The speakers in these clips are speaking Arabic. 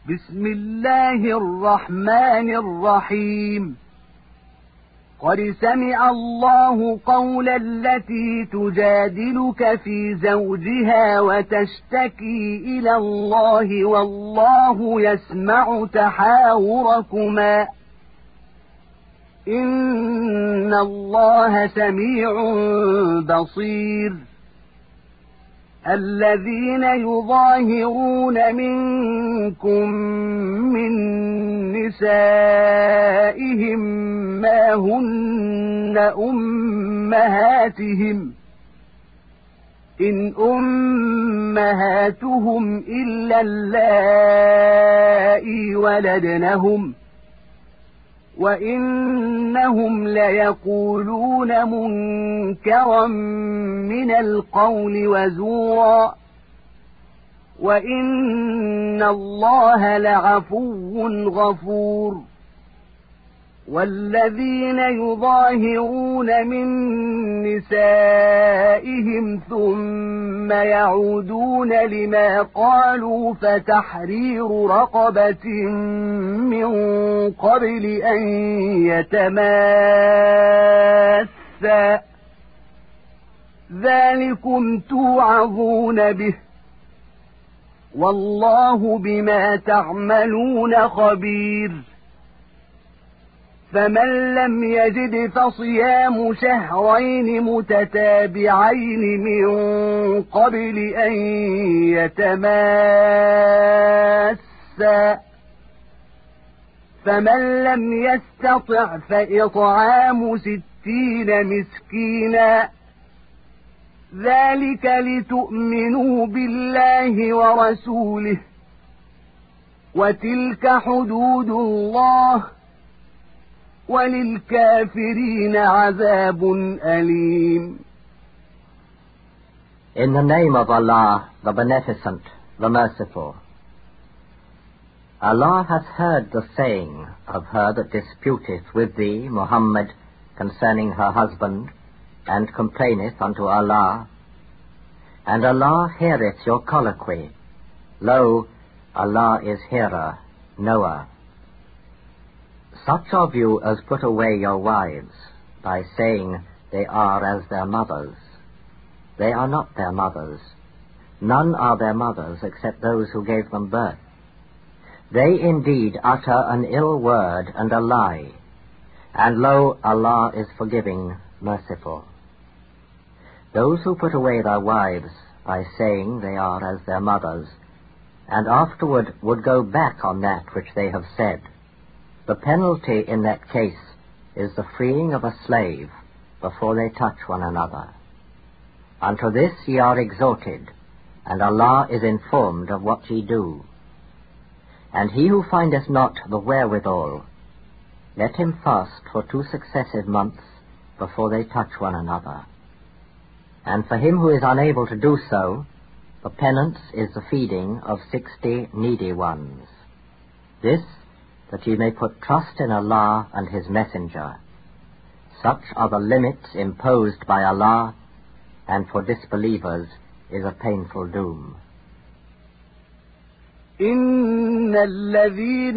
بسم الله الرحمن الرحيم قد سمع الله قول التي تجادلك في زوجها وتشتكي إلى الله والله يسمع تحاوركما إن الله سميع بصير الذين يظاهرون منكم من نسائهم ما هن أمهاتهم إن أمهاتهم إلا اللائي ولدنهم وإنهم ليقولون منكرا من القول وزورا وإن الله لعفو غفور والذين يظاهرون من نسائهم ثم يعودون لما قالوا فتحرير رقبة من قبل أن يتماسا ذلكم توعظون به والله بما تعملون خبير فمن لم يجد فصيام شهرين متتابعين من قبل أن يتماسا فمن لم يستطع فإطعام 60 مسكينا ذلك لتؤمنوا بالله ورسوله وتلك حدود الله وَلِلْكَافِرِينَ عَذَابٌ أَلِيمٌ. In the name of Allah, the Beneficent, the Merciful. Allah hath heard the saying of her that disputeth with thee, Muhammad, concerning her husband, and complaineth unto Allah. And Allah heareth your colloquy. Lo, Allah is hearer, knower. Such of you as put away your wives, by saying they are as their mothers. They are not their mothers. None are their mothers except those who gave them birth. They indeed utter an ill word and a lie, and lo, Allah is forgiving, merciful. Those who put away their wives, by saying they are as their mothers, and afterward would go back on that which they have said, the penalty in that case is the freeing of a slave before they touch one another. Unto this ye are exhorted, and Allah is informed of what ye do. And he who findeth not the wherewithal, let him fast for 2 successive months before they touch one another. And for him who is unable to do so, the penance is the feeding of 60 needy ones. This that ye may put trust in Allah and His Messenger. Such are the limits imposed by Allah, and for disbelievers is a painful doom. إن الذين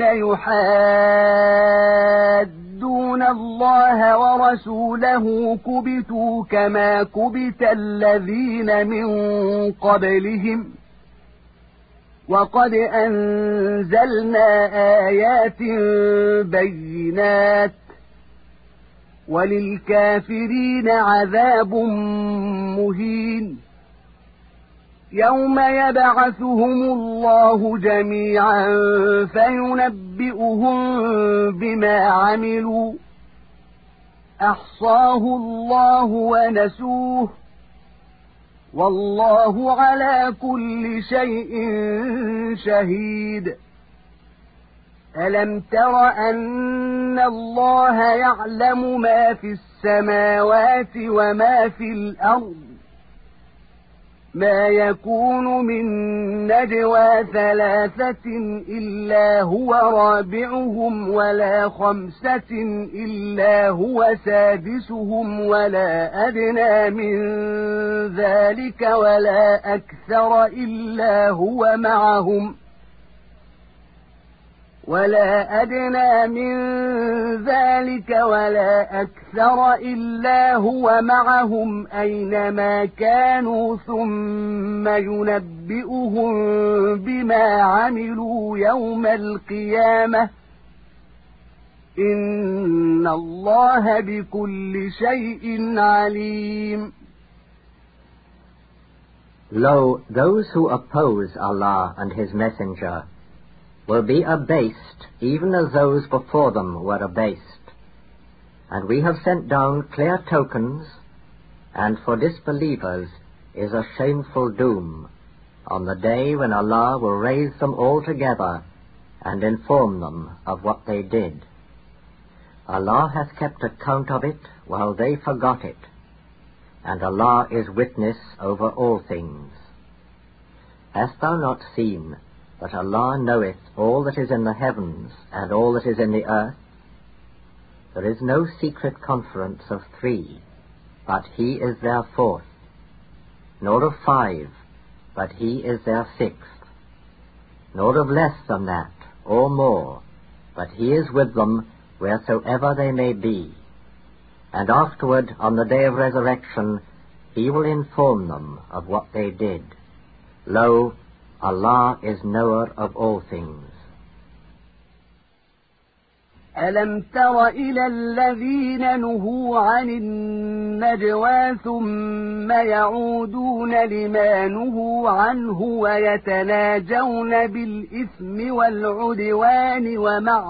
يحادون الله ورسوله كبتوا كما كبت الذين من قبلهم وقد أنزلنا آيات بينات وللكافرين عذاب مهين يوم يبعثهم الله جميعا فينبئهم بما عملوا أحصاه الله ونسوه والله على كل شيء شهيد ألم تر أن الله يعلم ما في السماوات وما في الأرض ما يكون من نجوى 3 إلا هو رابعهم ولا 5 إلا هو سادسهم ولا أدنى من ذلك ولا أكثر إلا هو معهم ولا أدنى من ذلك ولا أكثر إلا هو معهم أينما كانوا ثم ينبئهم بما عملوا يوم القيامة إن الله بكل شيء عليم. Lo, those who oppose Allah and His Messenger will be abased even as those before them were abased. And we have sent down clear tokens, and for disbelievers is a shameful doom on the day when Allah will raise them all together and inform them of what they did. Allah hath kept account of it while they forgot it, and Allah is witness over all things. Hast thou not seen that Allah knoweth all that is in the heavens and all that is in the earth? There is no secret conference of 3, but He is their 4th, nor of 5, but He is their 6th, nor of less than that, or more, but He is with them wheresoever they may be. And afterward, on the day of resurrection, He will inform them of what they did. Lo, Allah is knower of all things. ألم تر إلى الذين نهوا عن النجوى ثم يعودون لما نهوا عنه ويتناجون بالإثم والعدوان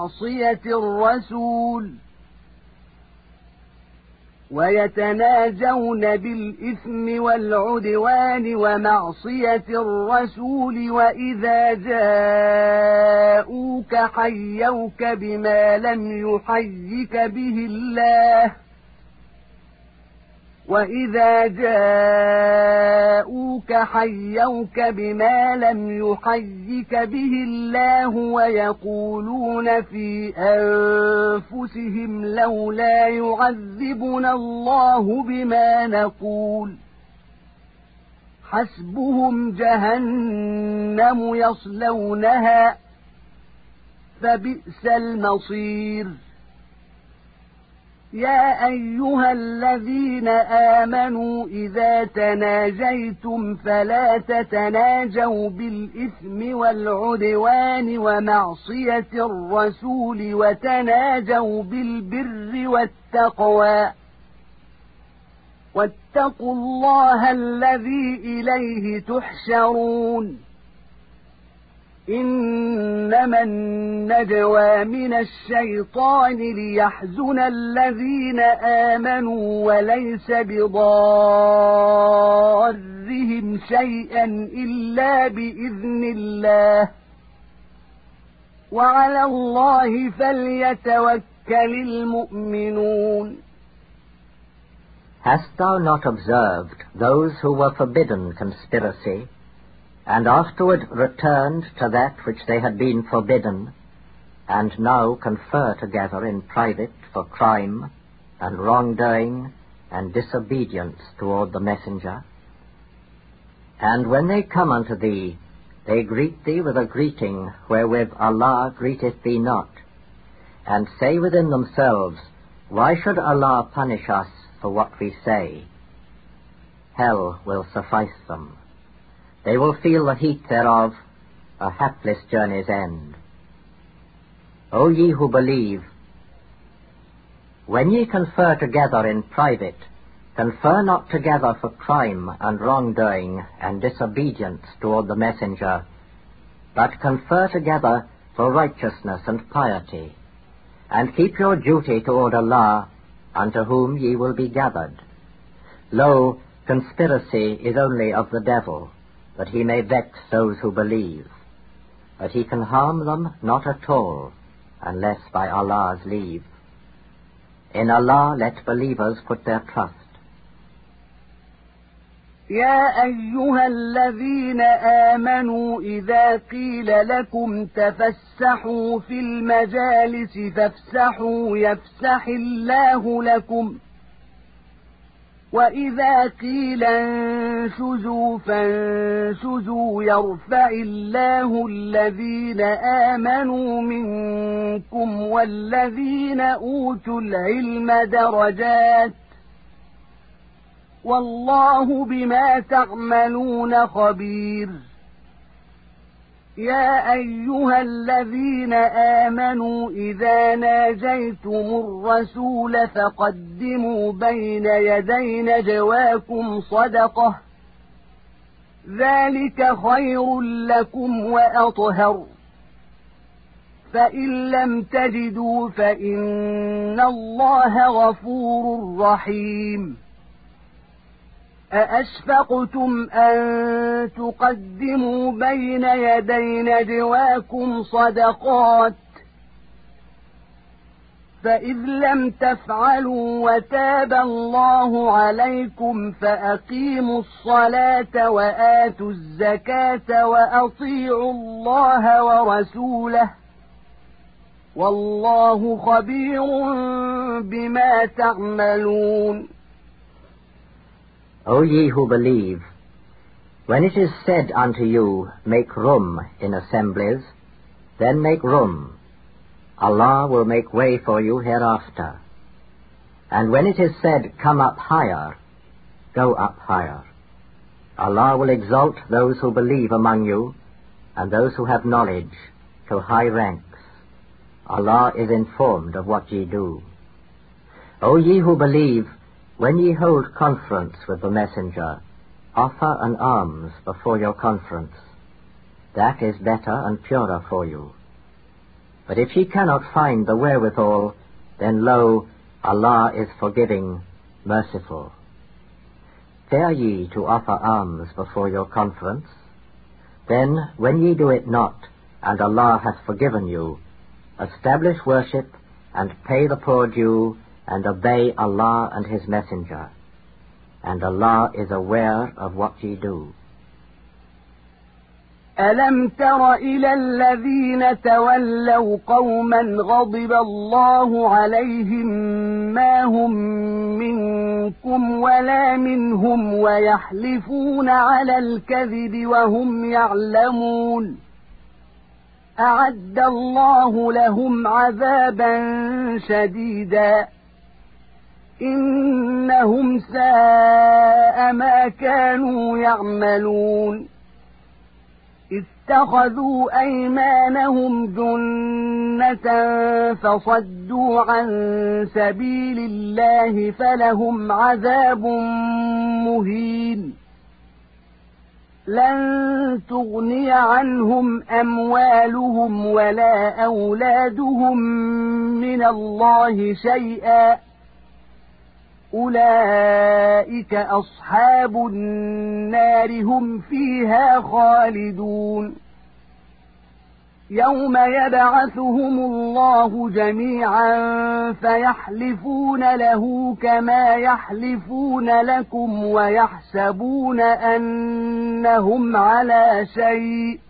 ومعصية الرسول وإذا جاءوك حيوك بما لم يحيك به الله ويقولون في أنفسهم لولا يعذبنا الله بما نقول حسبهم جهنم يصلونها فبئس المصير. يا أيها الذين آمنوا إذا تناجيتم فلا تتناجوا بالإثم والعدوان ومعصية الرسول وتناجوا بالبر والتقوى واتقوا الله الذي إليه تحشرون. إنما النجوى من الشيطان ليحزن الذين آمنوا وليس بضارهم شيئا إلا بإذن الله وعلى الله فليتوكل المؤمنون. Hast thou not observed those who were forbidden conspiracy, and afterward returned to that which they had been forbidden, and now confer together in private for crime and wrongdoing and disobedience toward the messenger? And when they come unto thee, they greet thee with a greeting wherewith Allah greeteth thee not, and say within themselves, Why should Allah punish us for what we say? Hell will suffice them. They will feel the heat thereof, a hapless journey's end. O ye who believe, when ye confer together in private, confer not together for crime and wrongdoing and disobedience toward the messenger, but confer together for righteousness and piety, and keep your duty toward Allah, unto whom ye will be gathered. Lo, conspiracy is only of the devil, that he may vex those who believe, but he can harm them not at all, unless by Allah's leave. In Allah let believers put their trust. يا أيها الذين آمنوا إذا قيل لكم تفسحوا في المجالس فافسحوا يفسح الله لكم وَإِذَا قِيلَ انشُزُوا فانشُزُوا يَرْفَعِ اللَّهُ الَّذِينَ آمَنُوا مِنكُمْ وَالَّذِينَ أُوتُوا الْعِلْمَ دَرَجَاتٍ وَاللَّهُ بِمَا تَعْمَلُونَ خَبِيرٌ يَا أَيُّهَا الَّذِينَ آمَنُوا إِذَا نَاجَيْتُمُ الرَّسُولَ فَقَدِّمُوا بَيْنَ يَدَيْ نَجْوَاكُمْ صَدَقَةً ذَلِكَ خَيْرٌ لَكُمْ وَأَطْهَرُ فَإِن لَّمْ تَجِدُوا فَإِنَّ اللَّهَ غَفُورٌ رَّحِيمٌ أَأَشْفَقْتُمْ أَن تُقَدِّمُوا بَيْنَ يَدَيْ نَجْوَاكُمْ صَدَقَاتٍ فَإِذْ لَمْ تَفْعَلُوا وَتَابَ اللَّهُ عَلَيْكُمْ فَأَقِيمُوا الصَّلَاةَ وَآتُوا الزَّكَاةَ وَأَطِيعُوا اللَّهَ وَرَسُولَهُ وَاللَّهُ خَبِيرٌ بِمَا تَعْمَلُونَ O ye who believe, when it is said unto you, make room in assemblies, then make room. Allah will make way for you hereafter. And when it is said, come up higher, go up higher. Allah will exalt those who believe among you, and those who have knowledge, to high ranks. Allah is informed of what ye do. O ye who believe, when ye hold conference with the messenger, offer an alms before your conference. That is better and purer for you. But if ye cannot find the wherewithal, then lo, Allah is forgiving, merciful. Dare ye to offer alms before your conference? Then, when ye do it not, and Allah hath forgiven you, establish worship, and pay the poor due, and obey Allah and His Messenger. And Allah is aware of what ye do. أَلَمْ تَرَ إِلَى الَّذِينَ تَوَلَّوْا قَوْمًا غَضِبَ اللَّهُ عَلَيْهِمْ مَا هُمْ مِنكُمْ وَلَا مِنْهُمْ وَيَحْلِفُونَ عَلَى الْكَذِبِ وَهُمْ يَعْلَمُونَ أَعَدَّ اللَّهُ لَهُمْ عَذَابًا شَدِيدًا إِنَّهُمْ سَاءَ مَا كَانُوا يَعْمَلُونَ اتَّخَذُوا أَيْمَانَهُمْ جُنَّةً فَصَدُّوا عَن سَبِيلِ اللَّهِ فَلَهُمْ عَذَابٌ مُهِينٌ لَن تُغْنِيَ عَنْهُمْ أَمْوَالُهُمْ وَلَا أَوْلَادُهُمْ مِنَ اللَّهِ شَيْئًا أُولَئِكَ أَصْحَابُ النَّارِ هُمْ فِيهَا خَالِدُونَ يَوْمَ يَبْعَثُهُمُ اللَّهُ جَمِيعًا فَيَحْلِفُونَ لَهُ كَمَا يَحْلِفُونَ لَكُمْ وَيَحْسَبُونَ أَنَّهُمْ عَلَى شَيْءٍ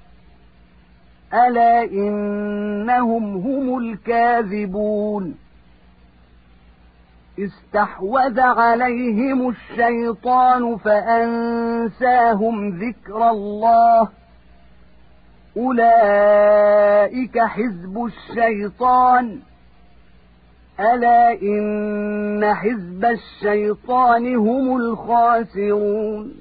أَلَا إِنَّهُمْ هُمُ الْكَاذِبُونَ استحوذ عليهم الشيطان فأنساهم ذكر الله أولئك حزب الشيطان ألا إن حزب الشيطان هم الخاسرون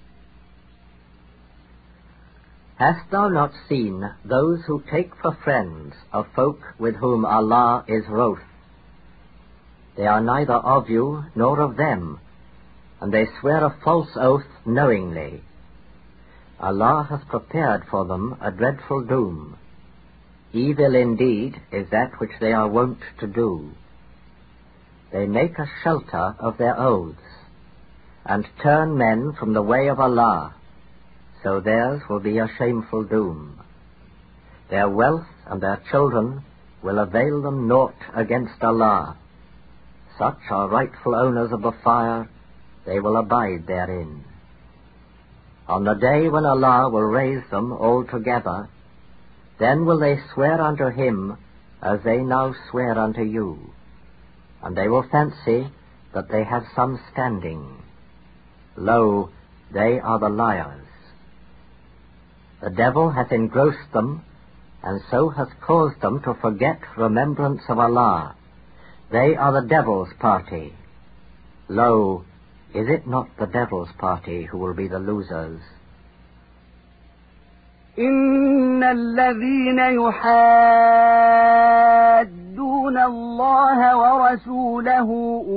Hast thou not seen those who take for friends a folk with whom Allah is wroth? They are neither of you nor of them, and they swear a false oath knowingly. Allah hath prepared for them a dreadful doom. Evil indeed is that which they are wont to do. They make a shelter of their oaths, and turn men from the way of Allah, so theirs will be a shameful doom. Their wealth and their children will avail them naught against Allah. Such are rightful owners of the fire, they will abide therein. On the day when Allah will raise them all together, then will they swear unto Him as they now swear unto you, and they will fancy that they have some standing. Lo, they are the liars. The devil hath engrossed them, and so hath caused them to forget remembrance of Allah. They are the devil's party. Lo, is it not the devil's party who will be the losers? إن الذين يحادون الله ورسوله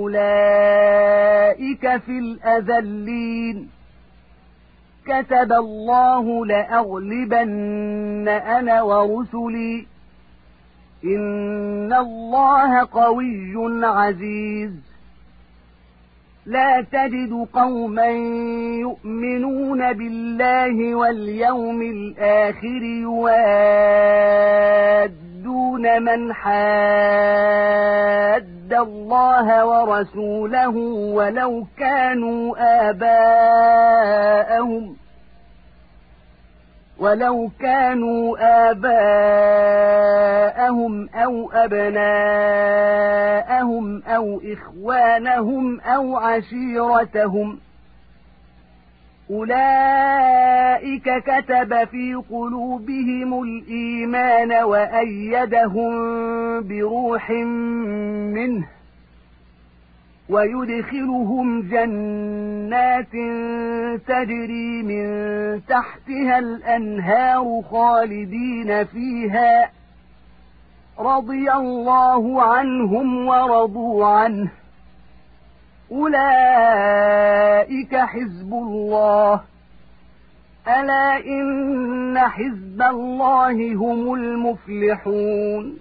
أولئك في الأذلين كتب الله لأغلبن أنا ورسلي إن الله قوي عزيز لا تجد قوما يؤمنون بالله واليوم الآخر يوادون من حاد الله ورسوله ولو كانوا آباءهم أو أبناءهم أو إخوانهم أو عشيرتهم أولئك كتب في قلوبهم الإيمان وأيدهم بروح منه ويدخلهم جنات تجري من تحتها الأنهار خالدين فيها رضي الله عنهم ورضوا عنه أولئك حزب الله ألا إن حزب الله هم المفلحون.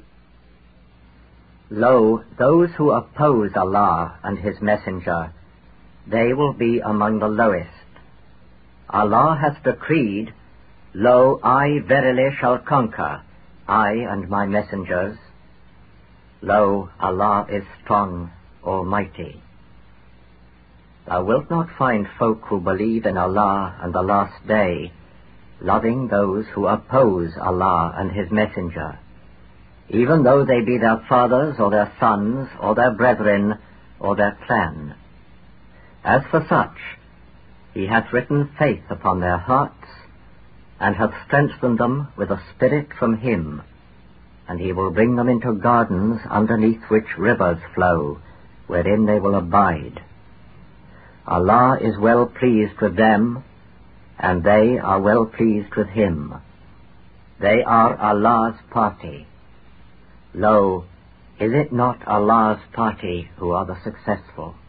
Lo, those who oppose Allah and His Messenger, they will be among the lowest. Allah hath decreed, Lo, I verily shall conquer, I and my messengers. Lo, Allah is strong, almighty. Thou wilt not find folk who believe in Allah and the last day, loving those who oppose Allah and His Messenger, even though they be their fathers or their sons or their brethren or their clan. As for such, He hath written faith upon their hearts, and hath strengthened them with a spirit from Him, and He will bring them into gardens underneath which rivers flow, wherein they will abide. Allah is well pleased with them, and they are well pleased with Him. They are Allah's party. Lo, is it not Allah's party who are the successful?